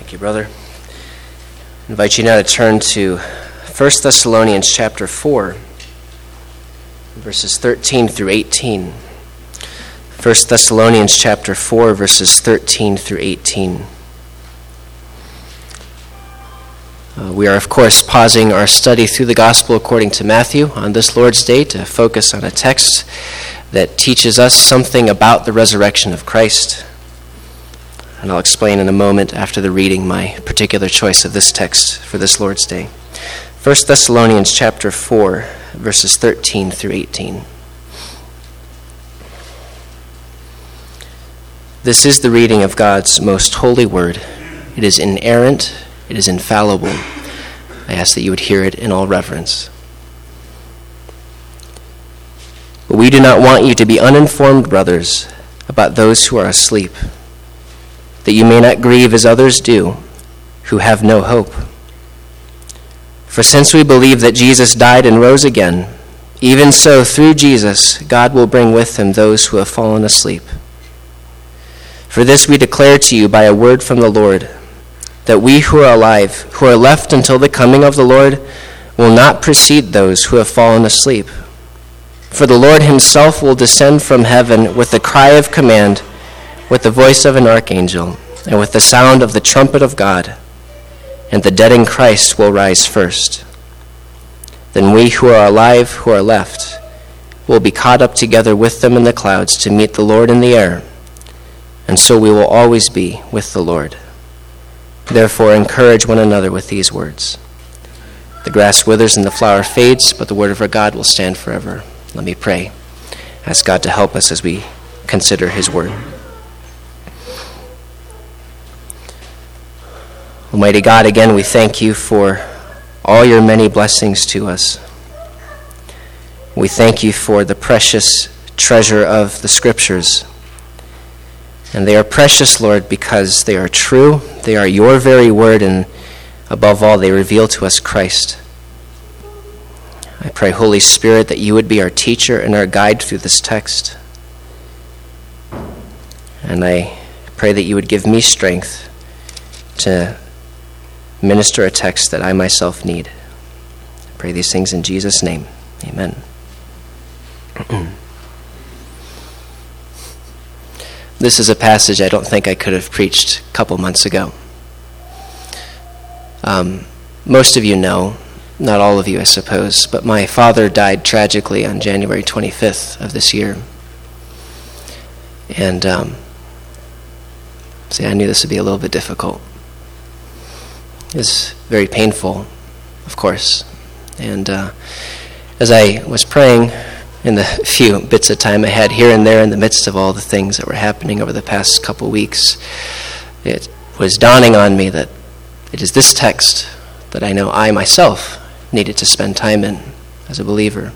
Thank you, brother. I invite you now to turn to 1 Thessalonians chapter 4, verses 13 through 18. 1 Thessalonians chapter 4, verses 13 through 18. We are, of course, pausing our study through the Gospel according to Matthew on this Lord's Day to focus on a text that teaches us something about the resurrection of Christ. And I'll explain in a moment after the reading my particular choice of this text for this Lord's Day. 1 Thessalonians chapter 4, verses 13 through 18. This is the reading of God's most holy word. It is inerrant, it is infallible. I ask that you would hear it in all reverence. But we do not want you to be uninformed, brothers, about those who are asleep, that you may not grieve as others do, who have no hope. For since we believe that Jesus died and rose again, even so through Jesus God will bring with him those who have fallen asleep. For this we declare to you by a word from the Lord, that we who are alive, who are left until the coming of the Lord, will not precede those who have fallen asleep. For the Lord himself will descend from heaven with the cry of command, with the voice of an archangel, and with the sound of the trumpet of God, and the dead in Christ will rise first. Then we who are alive, who are left, will be caught up together with them in the clouds to meet the Lord in the air, and so we will always be with the Lord. Therefore encourage one another with these words. The grass withers and the flower fades, but the word of our God will stand forever. Let me pray. Ask God to help us as we consider his word. Almighty God, again we thank you for all your many blessings to us. We thank you for the precious treasure of the Scriptures. And they are precious, Lord, because they are true, they are your very word, and above all, they reveal to us Christ. I pray, Holy Spirit, that you would be our teacher and our guide through this text. And I pray that you would give me strength to minister a text that I myself need. I pray these things in Jesus' name. Amen. This is a passage I don't think I could have preached a couple months ago. Most of you know, not all of you I suppose, but my father died tragically on January 25th of this year. And I knew this would be a little bit difficult. It was very painful, of course. And as I was praying in the few bits of time I had here and there in the midst of all the things that were happening over the past couple weeks, it was dawning on me that it is this text that I know I myself needed to spend time in as a believer.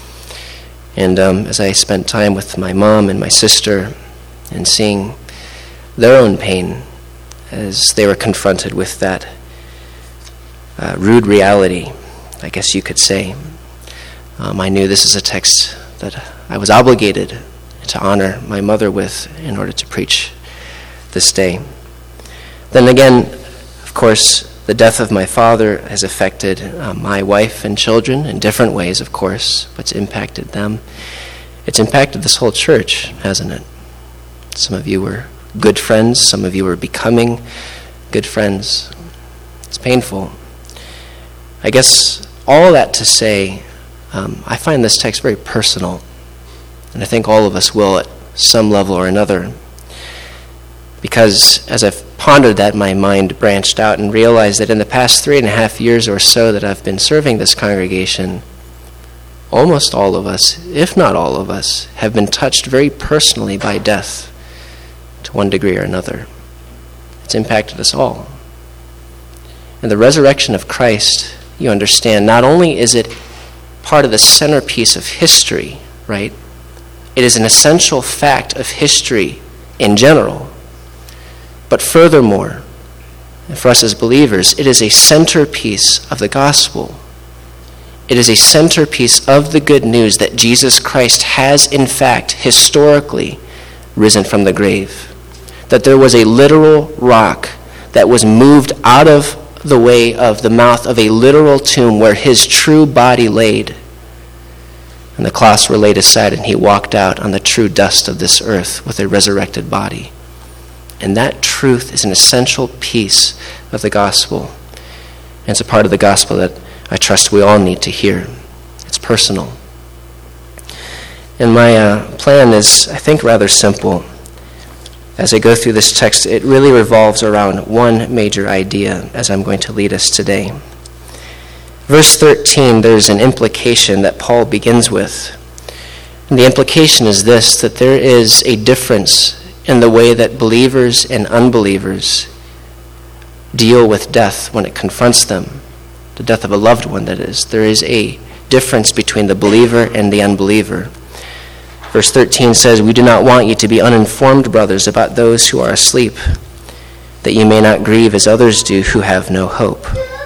And as I spent time with my mom and my sister and seeing their own pain as they were confronted with that rude reality, I guess you could say, I knew this is a text that I was obligated to honor my mother with in order to preach this day. Then again, of course, the death of my father has affected my wife and children in different ways, of course, but it's impacted them. It's impacted this whole church, hasn't it? Some of you were good friends, some of you are becoming good friends. It's painful. I guess all that to say, I find this text very personal, and I think all of us will at some level or another, because as I've pondered that, my mind branched out and realized that in the past 3.5 years or so that I've been serving this congregation, almost all of us, if not all of us, have been touched very personally by death to one degree or another. It's impacted us all. And the resurrection of Christ, you understand, not only is it part of the centerpiece of history, right? It is an essential fact of history in general. But furthermore, for us as believers, it is a centerpiece of the gospel. It is a centerpiece of the good news that Jesus Christ has, in fact, historically risen from the grave. That there was a literal rock that was moved out of the way of the mouth of a literal tomb where his true body laid. And the cloths were laid aside, and he walked out on the true dust of this earth with a resurrected body. And that truth is an essential piece of the gospel. And it's a part of the gospel that I trust we all need to hear. It's personal. And my plan is, I think, rather simple. As I go through this text, it really revolves around one major idea as I'm going to lead us today. Verse 13, there's an implication that Paul begins with. And the implication is this, that there is a difference in the way that believers and unbelievers deal with death when it confronts them. The death of a loved one, that is. There is a difference between the believer and the unbeliever. Verse 13 says, "We do not want you to be uninformed, brothers, about those who are asleep, that you may not grieve as others do who have no hope."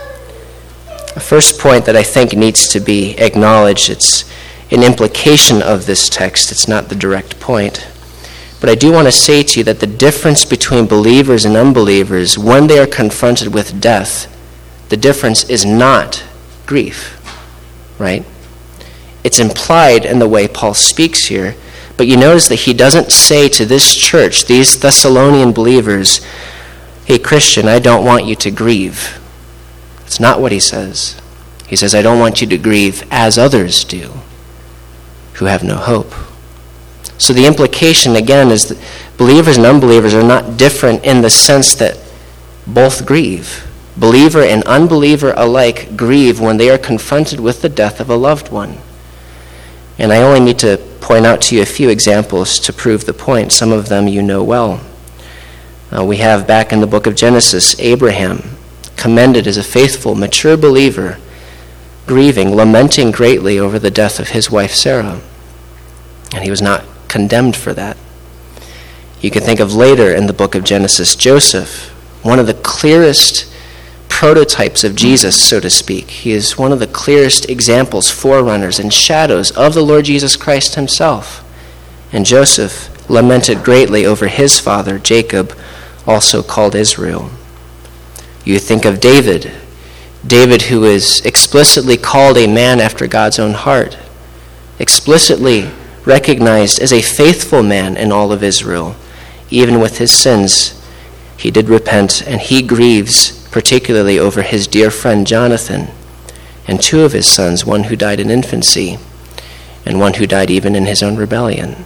The first point that I think needs to be acknowledged, it's an implication of this text. It's not the direct point. But I do want to say to you that the difference between believers and unbelievers, when they are confronted with death, the difference is not grief, right? It's implied in the way Paul speaks here, but you notice that he doesn't say to this church, these Thessalonian believers, "Hey, Christian, I don't want you to grieve." It's not what he says. He says, "I don't want you to grieve as others do, who have no hope." So the implication, again, is that believers and unbelievers are not different in the sense that both grieve. Believer and unbeliever alike grieve when they are confronted with the death of a loved one. And I only need to point out to you a few examples to prove the point. Some of them you know well. We have back in the book of Genesis, Abraham, commended as a faithful, mature believer, grieving, lamenting greatly over the death of his wife Sarah. And he was not condemned for that. You can think of later in the book of Genesis, Joseph, one of the clearest prototypes of Jesus, so to speak. He is one of the clearest examples, forerunners, and shadows of the Lord Jesus Christ himself. And Joseph lamented greatly over his father, Jacob, also called Israel. You think of David, who is explicitly called a man after God's own heart, explicitly recognized as a faithful man in all of Israel. Even with his sins, he did repent, and he grieves particularly over his dear friend Jonathan and two of his sons, one who died in infancy and one who died even in his own rebellion.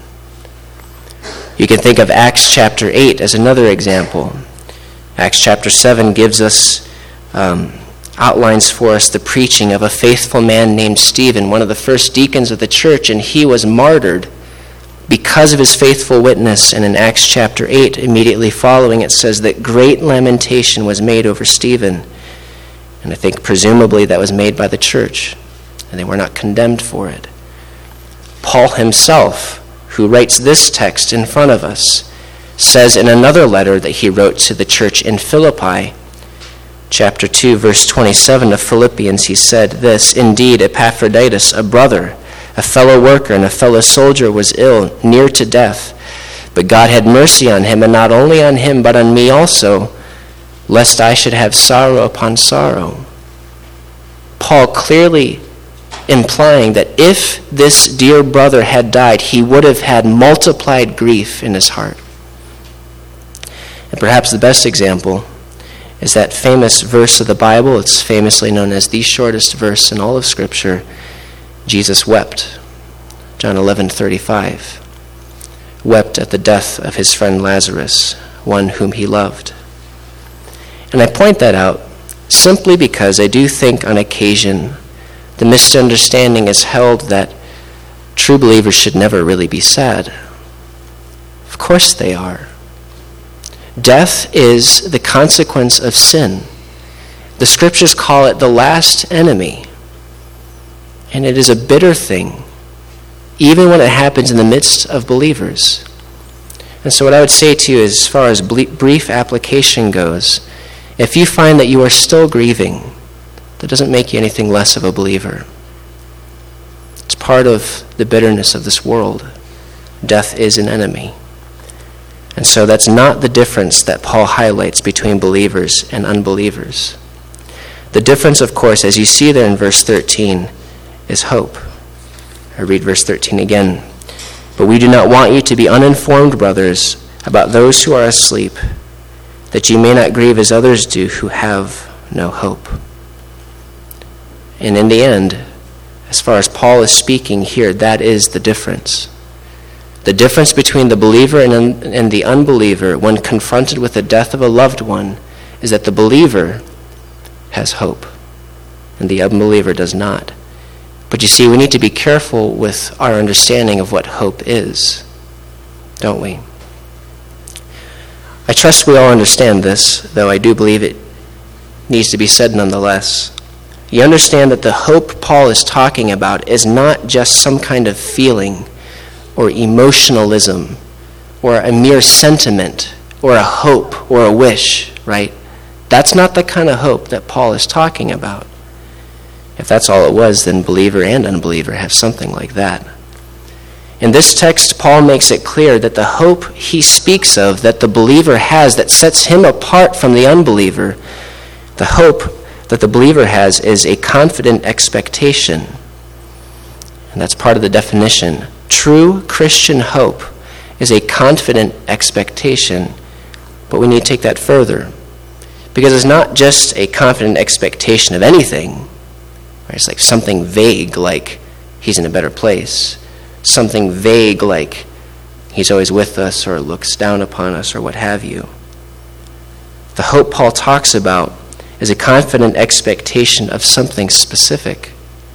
You can think of Acts chapter 8 as another example. Acts chapter 7 gives us, outlines for us the preaching of a faithful man named Stephen, one of the first deacons of the church, and he was martyred because of his faithful witness. And in Acts chapter 8, immediately following, it says that great lamentation was made over Stephen. And I think presumably that was made by the church, and they were not condemned for it. Paul himself, who writes this text in front of us, says in another letter that he wrote to the church in Philippi, chapter 2, verse 27 of Philippians, he said this, "Indeed, Epaphroditus, a brother, a fellow worker, and a fellow soldier, was ill, near to death. But God had mercy on him, and not only on him, but on me also, lest I should have sorrow upon sorrow." Paul clearly implying that if this dear brother had died, he would have had multiplied grief in his heart. And perhaps the best example is that famous verse of the Bible. It's famously known as the shortest verse in all of Scripture. Jesus wept. John 11:35. Wept at the death of his friend Lazarus, one whom he loved. And I point that out simply because I do think on occasion the misunderstanding is held that true believers should never really be sad. Of course they are. Death is the consequence of sin. The scriptures call it the last enemy. And it is a bitter thing, even when it happens in the midst of believers. And so what I would say to you as far as brief application goes, if you find that you are still grieving, that doesn't make you anything less of a believer. It's part of the bitterness of this world. Death is an enemy. And so that's not the difference that Paul highlights between believers and unbelievers. The difference, of course, as you see there in verse 13, is hope. I read verse 13 again. But we do not want you to be uninformed, brothers, about those who are asleep, that you may not grieve as others do who have no hope. And in the end, as far as Paul is speaking here, that is the difference. The difference between the believer and the unbeliever when confronted with the death of a loved one is that the believer has hope and the unbeliever does not. But you see, we need to be careful with our understanding of what hope is, don't we? I trust we all understand this, though I do believe it needs to be said nonetheless. You understand that the hope Paul is talking about is not just some kind of feeling or emotionalism or a mere sentiment or a hope or a wish, right? That's not the kind of hope that Paul is talking about. If that's all it was, then believer and unbeliever have something like that. In this text, Paul makes it clear that the hope he speaks of, that the believer has, that sets him apart from the unbeliever, the hope that the believer has is a confident expectation. And that's part of the definition. True Christian hope is a confident expectation, but we need to take that further. Because it's not just a confident expectation of anything. Right? It's like something vague, like he's in a better place. Something vague, like he's always with us or looks down upon us or what have you. The hope Paul talks about is a confident expectation of something specific.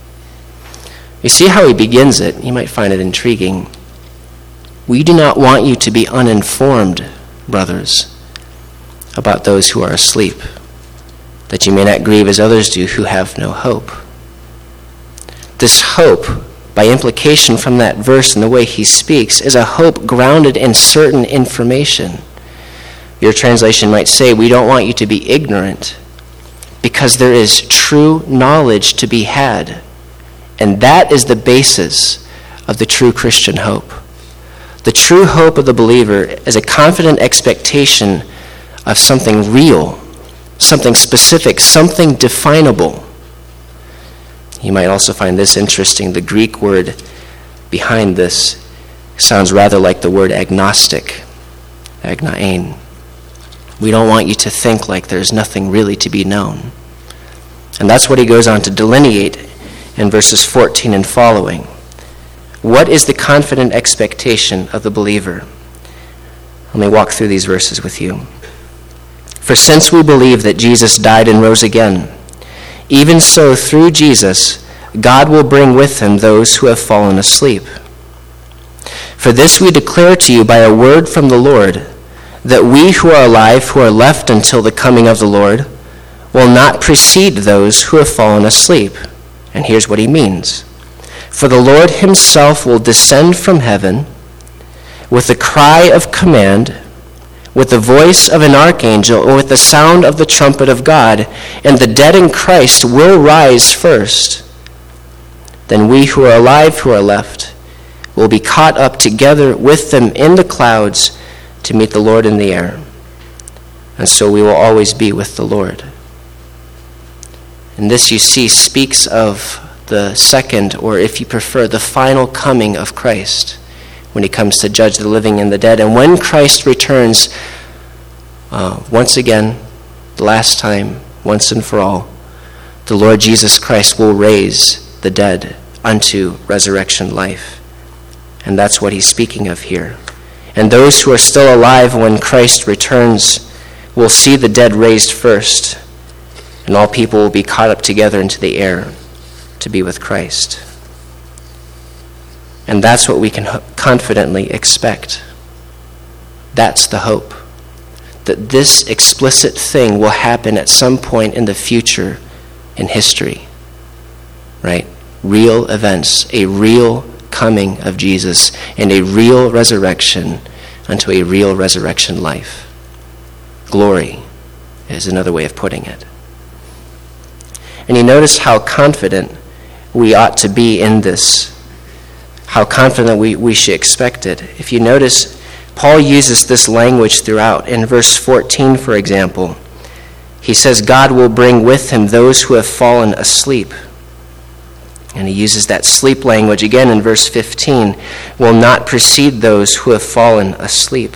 You see how he begins it? You might find it intriguing. We do not want you to be uninformed, brothers, about those who are asleep, that you may not grieve as others do who have no hope. This hope, by implication from that verse and the way he speaks, is a hope grounded in certain information. Your translation might say, we don't want you to be ignorant, because there is true knowledge to be had. And that is the basis of the true Christian hope. The true hope of the believer is a confident expectation of something real, something specific, something definable. You might also find this interesting. The Greek word behind this sounds rather like the word agnostic, agnaein. We don't want you to think like there's nothing really to be known. And that's what he goes on to delineate in verses 14 and following. What is the confident expectation of the believer? Let me walk through these verses with you. For since we believe that Jesus died and rose again, even so through Jesus, God will bring with him those who have fallen asleep. For this we declare to you by a word from the Lord, that we who are alive, who are left until the coming of the Lord, will not precede those who have fallen asleep. And here's what he means. For the Lord himself will descend from heaven with a cry of command, with the voice of an archangel, or with the sound of the trumpet of God, and the dead in Christ will rise first. Then we who are alive, who are left, will be caught up together with them in the clouds to meet the Lord in the air. And so we will always be with the Lord. And this, you see, speaks of the second, or if you prefer, the final coming of Christ, when he comes to judge the living and the dead. And when Christ returns, once again, the last time, once and for all, the Lord Jesus Christ will raise the dead unto resurrection life. And that's what he's speaking of here. And those who are still alive when Christ returns will see the dead raised first, and all people will be caught up together into the air to be with Christ. And that's what we can confidently expect. That's the hope. That this explicit thing will happen at some point in the future in history. Right? Real events, a real coming of Jesus, and a real resurrection unto a real resurrection life. Glory is another way of putting it. And you notice how confident we ought to be in this, how confident we should expect it. If you notice, Paul uses this language throughout. In verse 14, for example, he says, God will bring with him those who have fallen asleep. And he uses that sleep language again in verse 15, will not precede those who have fallen asleep.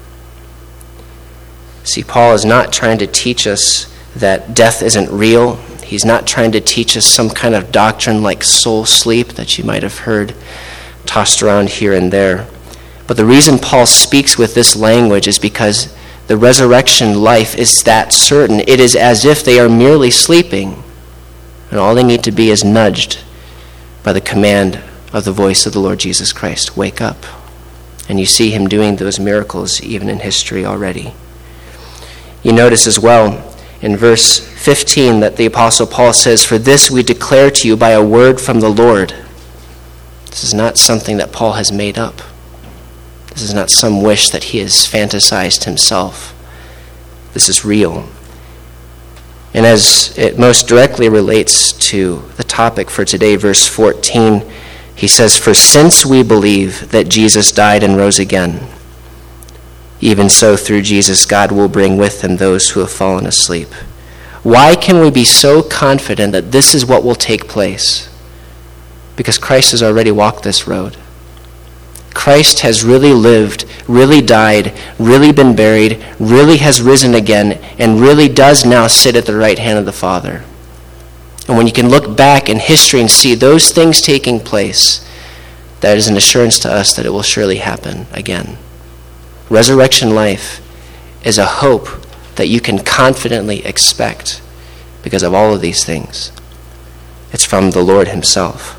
See, Paul is not trying to teach us that death isn't real. He's not trying to teach us some kind of doctrine like soul sleep that you might have heard tossed around here and there. But the reason Paul speaks with this language is because the resurrection life is that certain. It is as if they are merely sleeping, and all they need to be is nudged by the command of the voice of the Lord Jesus Christ. Wake up. And you see him doing those miracles even in history already. You notice as well in verse 15 that the Apostle Paul says, for this we declare to you by a word from the Lord. This is not something that Paul has made up. This is not some wish that he has fantasized himself. This is real. And as it most directly relates to the topic for today, verse 14, he says, for since we believe that Jesus died and rose again, even so through Jesus God will bring with him those who have fallen asleep. Why can we be so confident that this is what will take place? Because Christ has already walked this road. Christ has really lived, really died, really been buried, really has risen again, and really does now sit at the right hand of the Father. And when you can look back in history and see those things taking place, that is an assurance to us that it will surely happen again. Resurrection life is a hope that you can confidently expect because of all of these things. It's from the Lord himself.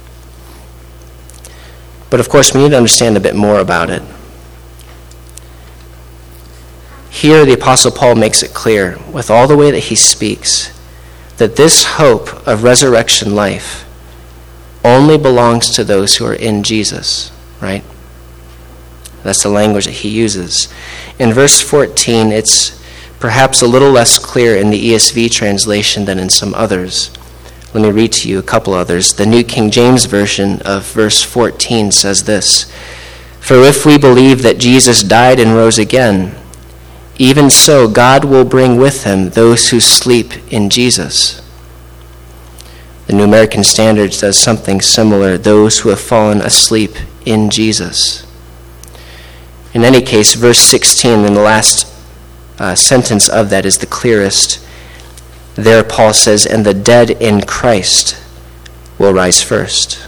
But of course, we need to understand a bit more about it. Here, the Apostle Paul makes it clear, with all the way that he speaks, that this hope of resurrection life only belongs to those who are in Jesus, right? That's the language that he uses. In verse 14, it's perhaps a little less clear in the ESV translation than in some others. Let me read to you a couple others. The New King James Version of verse 14 says this, for if we believe that Jesus died and rose again, even so God will bring with him those who sleep in Jesus. The New American Standard says something similar, those who have fallen asleep in Jesus. In any case, verse 16, in the last sentence of that is the clearest. There Paul says, and the dead in Christ will rise first.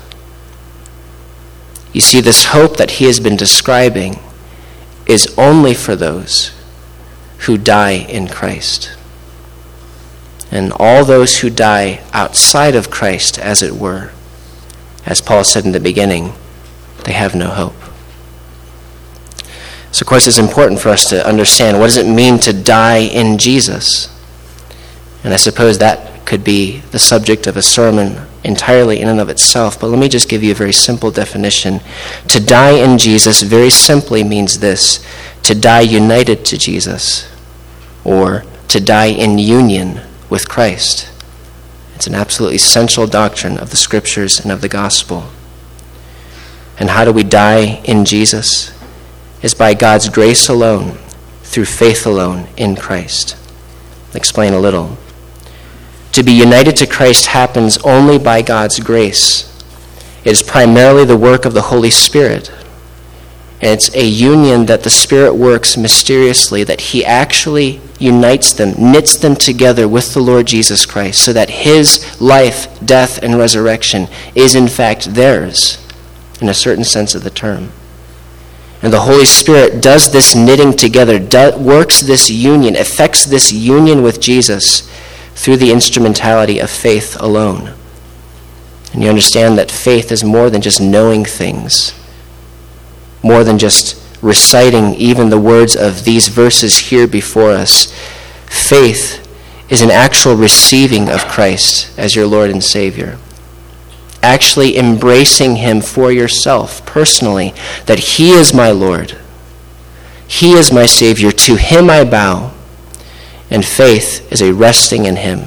You see, this hope that he has been describing is only for those who die in Christ. And all those who die outside of Christ, as it were, as Paul said in the beginning, they have no hope. So, of course, it's important for us to understand, what does it mean to die in Jesus? And I suppose that could be the subject of a sermon entirely in and of itself. But let me just give you a very simple definition. To die in Jesus very simply means this: to die united to Jesus, or to die in union with Christ. It's an absolutely central doctrine of the Scriptures and of the gospel. And how do we die in Jesus? Is by God's grace alone, through faith alone in Christ. I'll explain a little. To be united to Christ happens only by God's grace. It is primarily the work of the Holy Spirit. And it's a union that the Spirit works mysteriously, that he actually unites them, knits them together with the Lord Jesus Christ, so that his life, death, and resurrection is in fact theirs, in a certain sense of the term. And the Holy Spirit does this knitting together, works this union, effects this union with Jesus through the instrumentality of faith alone. And you understand that faith is more than just knowing things, more than just reciting even the words of these verses here before us. Faith is an actual receiving of Christ as your Lord and Savior. Actually embracing him for yourself personally, that he is my Lord, he is my Savior, to him I bow. And faith is a resting in him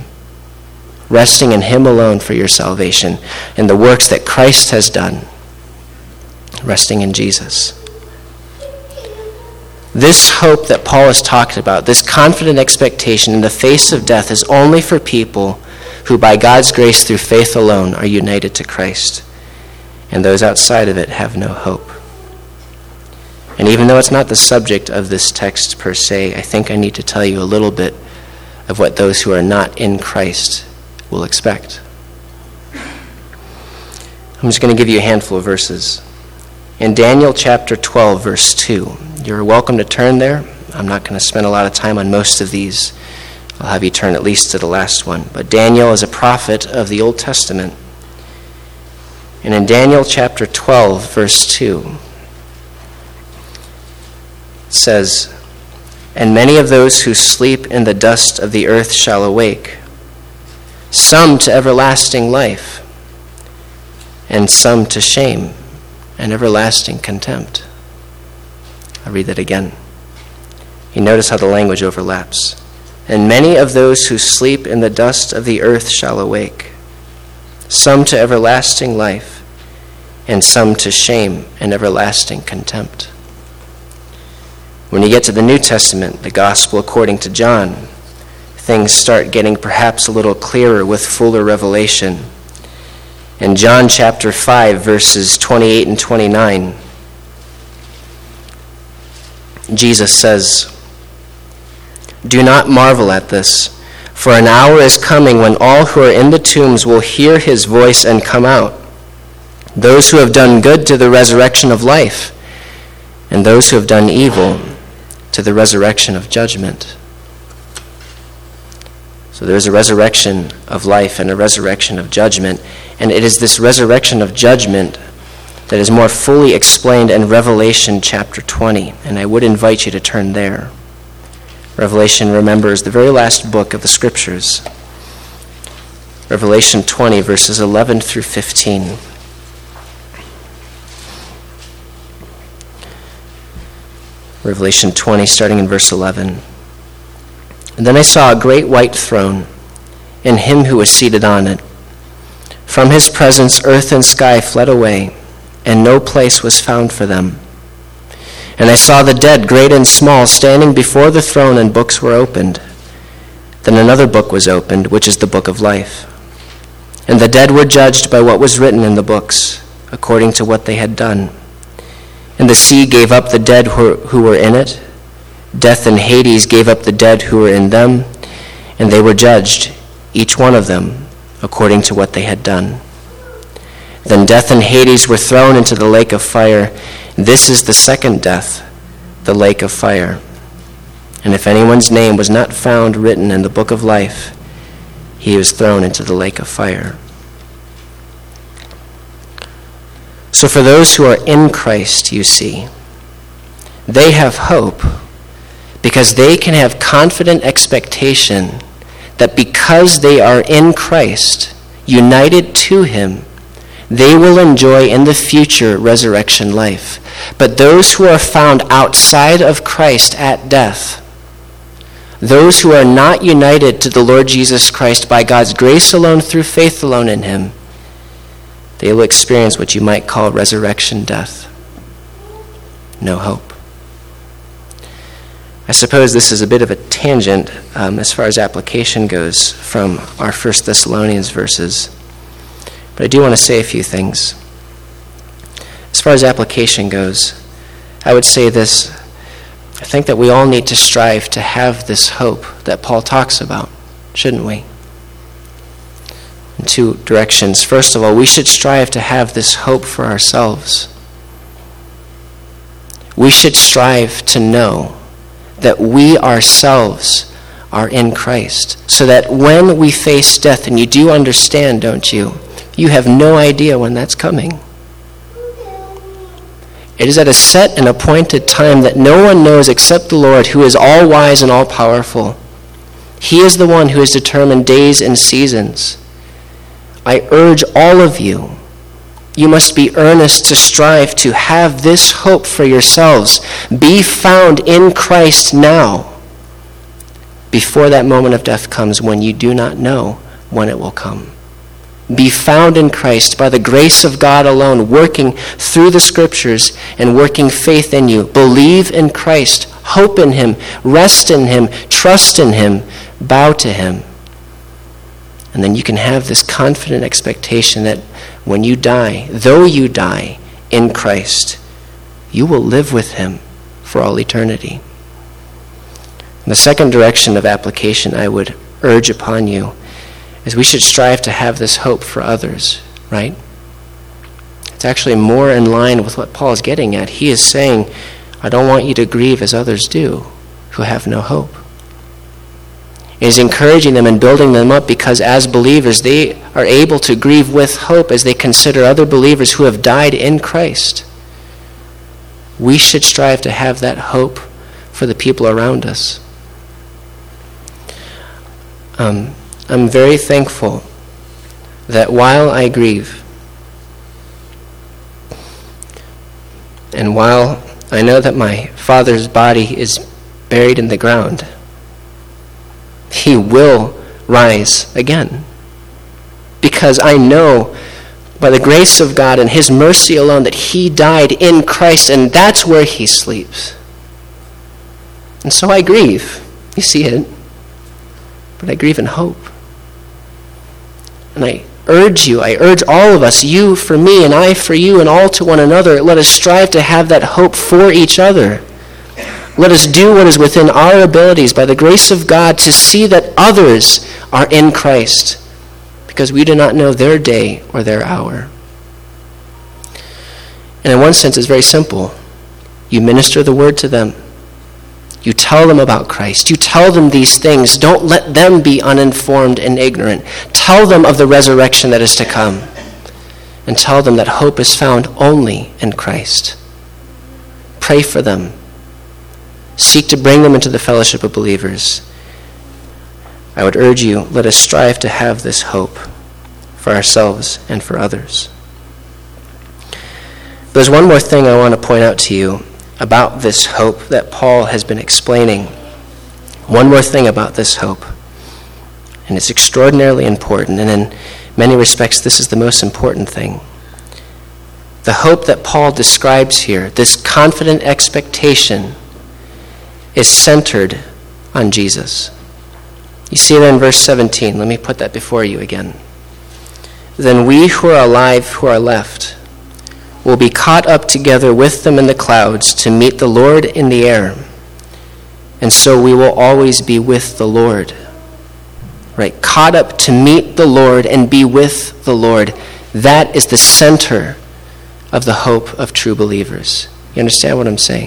alone for your salvation, and the works that Christ has done, resting in Jesus. This hope that Paul is talking about, this confident expectation in the face of death, is only for people who by God's grace through faith alone are united to Christ. And those outside of it have no hope. And even though it's not the subject of this text per se, I think I need to tell you a little bit of what those who are not in Christ will expect. I'm just going to give you a handful of verses. In Daniel chapter 12, verse 2, you're welcome to turn there. I'm not going to spend a lot of time on most of these. I'll have you turn at least to the last one. But Daniel is a prophet of the Old Testament. And in Daniel chapter 12, verse 2, it says, "And many of those who sleep in the dust of the earth shall awake, some to everlasting life, and some to shame and everlasting contempt." I'll read that again. You notice how the language overlaps. "And many of those who sleep in the dust of the earth shall awake, some to everlasting life, and some to shame and everlasting contempt." When you get to the New Testament, the Gospel according to John, things start getting perhaps a little clearer with fuller revelation. In John chapter 5, verses 28 and 29, Jesus says, "Do not marvel at this, for an hour is coming when all who are in the tombs will hear his voice and come out. Those who have done good to the resurrection of life, and those who have done evil to the resurrection of judgment." So there's a resurrection of life and a resurrection of judgment, and it is this resurrection of judgment that is more fully explained in Revelation chapter 20, and I would invite you to turn there. Revelation, remember, is the very last book of the Scriptures. Revelation 20, verses 11 through 15. Revelation 20, starting in verse 11. "And then I saw a great white throne, and him who was seated on it. From his presence earth and sky fled away, and no place was found for them. And I saw the dead, great and small, standing before the throne, and books were opened. Then another book was opened, which is the book of life. And the dead were judged by what was written in the books, according to what they had done. And the sea gave up the dead who were in it. Death and Hades gave up the dead who were in them, and they were judged, each one of them, according to what they had done. Then death and Hades were thrown into the lake of fire. This is the second death, the lake of fire. And if anyone's name was not found written in the book of life, he was thrown into the lake of fire." So for those who are in Christ, you see, they have hope because they can have confident expectation that because they are in Christ, united to him, they will enjoy in the future resurrection life. But those who are found outside of Christ at death, those who are not united to the Lord Jesus Christ by God's grace alone through faith alone in him, they will experience what you might call resurrection death. No hope. I suppose this is a bit of a tangent as far as application goes from our 1 Thessalonians verses. But I do want to say a few things. As far as application goes, I would say this. I think that we all need to strive to have this hope that Paul talks about, shouldn't we? In two directions. First of all, we should strive to have this hope for ourselves. We should strive to know that we ourselves are in Christ, so that when we face death, and you do understand, don't you? You have no idea when that's coming. It is at a set and appointed time that no one knows except the Lord, who is all-wise and all-powerful. He is the one who has determined days and seasons. I urge all of you, you must be earnest to strive to have this hope for yourselves. Be found in Christ now, before that moment of death comes when you do not know when it will come. Be found in Christ by the grace of God alone, working through the Scriptures and working faith in you. Believe in Christ hope in him, rest in him, trust in him, bow to him. And then you can have this confident expectation that when you die, though you die in Christ, you will live with him for all eternity. And the second direction of application I would urge upon you is we should strive to have this hope for others, right? It's actually more in line with what Paul is getting at. He is saying, I don't want you to grieve as others do, who have no hope. He is encouraging them and building them up because as believers, they are able to grieve with hope as they consider other believers who have died in Christ. We should strive to have that hope for the people around us. I'm very thankful that while I grieve, and while I know that my father's body is buried in the ground, he will rise again. Because I know by the grace of God and his mercy alone that he died in Christ, and that's where he sleeps. And so I grieve. You see it. But I grieve in hope. And I urge all of us, you for me and I for you and all to one another, let us strive to have that hope for each other. Let us do what is within our abilities by the grace of God to see that others are in Christ, because we do not know their day or their hour. And in one sense, it's very simple. You minister the word to them. You tell them about Christ. You tell them these things. Don't let them be uninformed and ignorant. Tell them of the resurrection that is to come. And tell them that hope is found only in Christ. Pray for them. Seek to bring them into the fellowship of believers. I would urge you, let us strive to have this hope for ourselves and for others. There's one more thing I want to point out to you about this hope that Paul has been explaining. One more thing about this hope. And it's extraordinarily important, and in many respects this is the most important thing. The hope that Paul describes here, this confident expectation, is centered on Jesus. You see that in verse 17. Let me put that before you again. Then we who are alive, who are left, will be caught up together with them in the clouds to meet the Lord in the air. And so we will always be with the Lord. Right? Caught up to meet the Lord and be with the Lord. That is the center of the hope of true believers. You understand what I'm saying?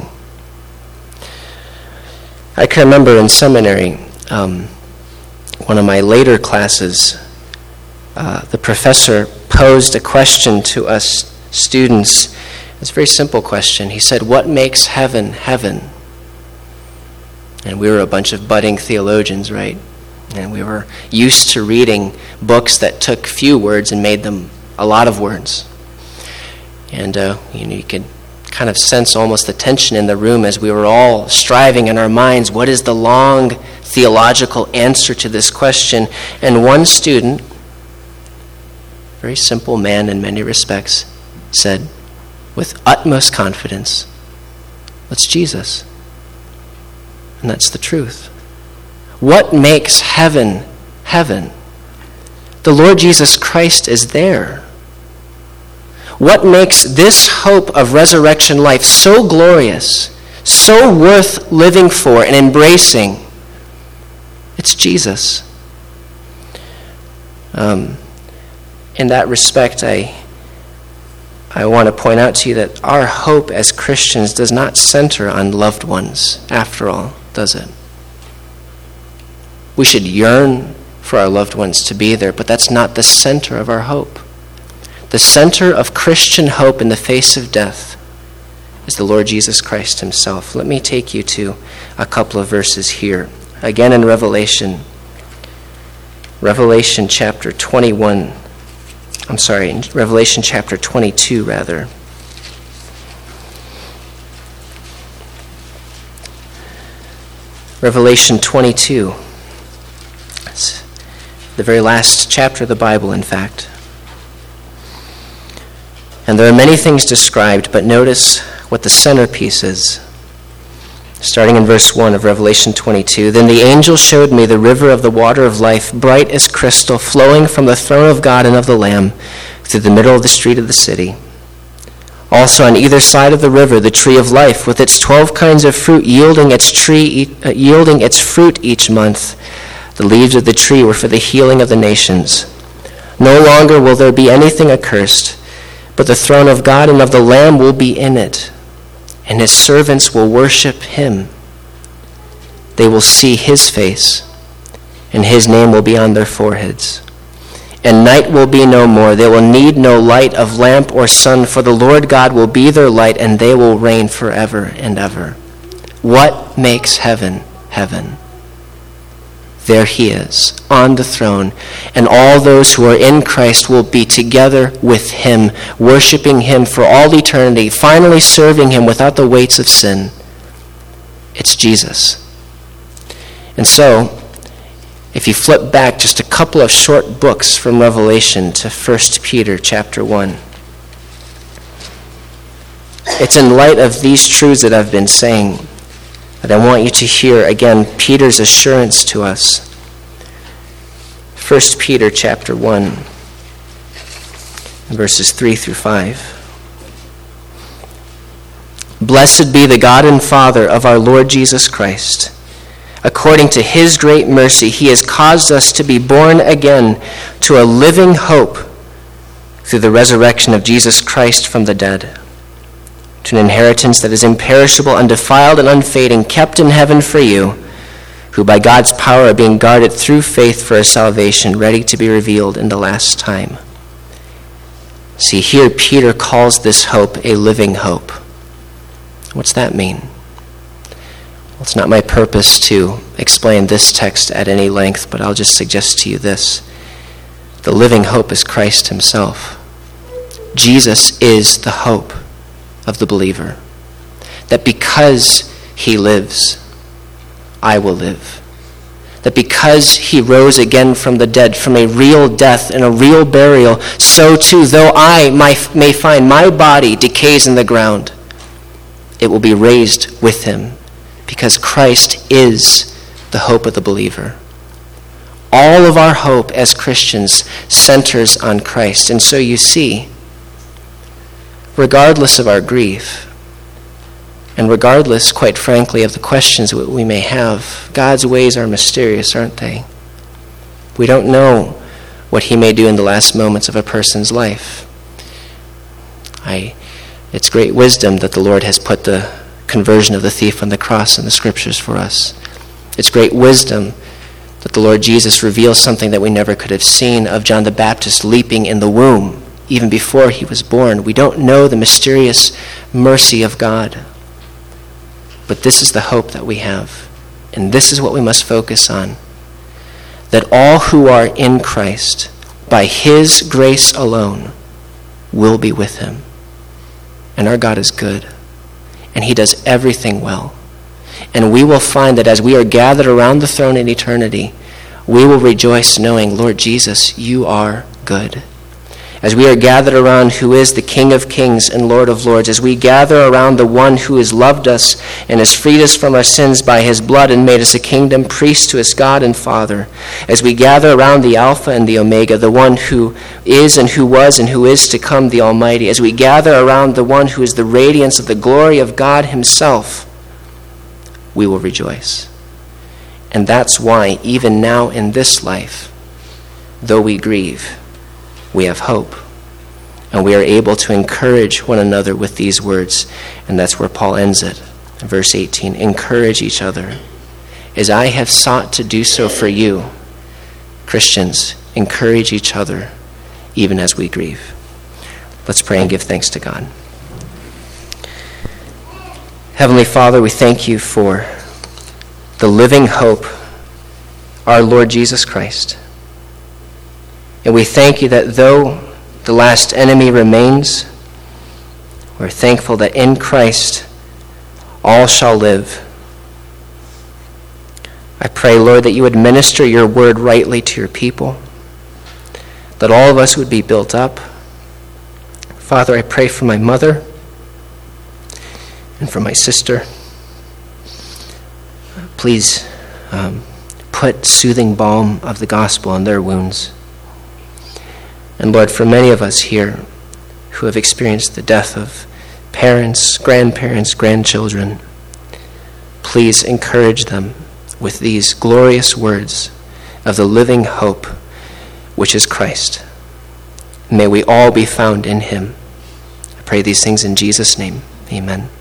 I can remember in seminary, one of my later classes, the professor posed a question to us students. It's a very simple question. He said, what makes heaven heaven? And we were a bunch of budding theologians, right? And we were used to reading books that took few words and made them a lot of words. And you could kind of sense almost the tension in the room as we were all striving in our minds, what is the long theological answer to this question? And one student, very simple man in many respects, said with utmost confidence, it's Jesus. And that's the truth. What makes heaven heaven? The Lord Jesus Christ is there. What makes this hope of resurrection life so glorious, so worth living for and embracing? It's Jesus. In that respect, I want to point out to you that our hope as Christians does not center on loved ones, after all, does it? We should yearn for our loved ones to be there, but that's not the center of our hope. The center of Christian hope in the face of death is the Lord Jesus Christ himself. Let me take you to a couple of verses here. Again in Revelation chapter 21. Revelation chapter 22, rather. Revelation 22. It's the very last chapter of the Bible, in fact. And there are many things described, but notice what the centerpiece is. starting in verse 1 of Revelation 22. Then the angel showed me the river of the water of life, bright as crystal, flowing from the throne of God and of the Lamb through the middle of the street of the city. Also on either side of the river, the tree of life, with its 12 kinds of fruit, yielding its fruit each month. The leaves of the tree were for the healing of the nations. No longer will there be anything accursed, but the throne of God and of the Lamb will be in it, and his servants will worship him. They will see his face, and his name will be on their foreheads. And night will be no more. They will need no light of lamp or sun, for the Lord God will be their light, and they will reign forever and ever. What makes heaven heaven? There he is, on the throne, and all those who are in Christ will be together with him, worshiping him for all eternity, finally serving him without the weights of sin. It's Jesus. And so, if you flip back just a couple of short books from Revelation to 1 Peter chapter 1, it's in light of these truths that I've been saying that I want you to hear again Peter's assurance to us. 1 Peter chapter 1, verses 3 through 5. Blessed be the God and Father of our Lord Jesus Christ. According to his great mercy, he has caused us to be born again to a living hope through the resurrection of Jesus Christ from the dead, to an inheritance that is imperishable, undefiled, and unfading, kept in heaven for you, who by God's power are being guarded through faith for a salvation ready to be revealed in the last time. See, here Peter calls this hope a living hope. What's that mean? Well, it's not my purpose to explain this text at any length, but I'll just suggest to you this. The living hope is Christ himself. Jesus is the hope of the believer. That because he lives, I will live. That because he rose again from the dead, from a real death and a real burial, so too, though I may find my body decays in the ground, it will be raised with him, because Christ is the hope of the believer. All of our hope as Christians centers on Christ. And so you see, regardless of our grief, and regardless, quite frankly, of the questions that we may have, God's ways are mysterious, aren't they? We don't know what he may do in the last moments of a person's life. It's great wisdom that the Lord has put the conversion of the thief on the cross in the scriptures for us. It's great wisdom that the Lord Jesus reveals something that we never could have seen of John the Baptist leaping in the womb even before he was born. We don't know the mysterious mercy of God. But this is the hope that we have. And this is what we must focus on. That all who are in Christ, by his grace alone, will be with him. And our God is good. And he does everything well. And we will find that as we are gathered around the throne in eternity, we will rejoice knowing, Lord Jesus, you are good. As we are gathered around who is the King of Kings and Lord of Lords, as we gather around the one who has loved us and has freed us from our sins by his blood and made us a kingdom priest to his God and Father, as we gather around the Alpha and the Omega, the one who is and who was and who is to come, the Almighty, as we gather around the one who is the radiance of the glory of God himself, we will rejoice. And that's why, even now in this life, though we grieve, we have hope. And we are able to encourage one another with these words. And that's where Paul ends it. In verse 18, encourage each other. As I have sought to do so for you, Christians, encourage each other, even as we grieve. Let's pray and give thanks to God. Heavenly Father, we thank you for the living hope, our Lord Jesus Christ. And we thank you that though the last enemy remains, we're thankful that in Christ all shall live. I pray, Lord, that you would minister your word rightly to your people, that all of us would be built up. Father, I pray for my mother and for my sister. Please put soothing balm of the gospel on their wounds. And Lord, for many of us here who have experienced the death of parents, grandparents, grandchildren, please encourage them with these glorious words of the living hope, which is Christ. May we all be found in him. I pray these things in Jesus' name. Amen.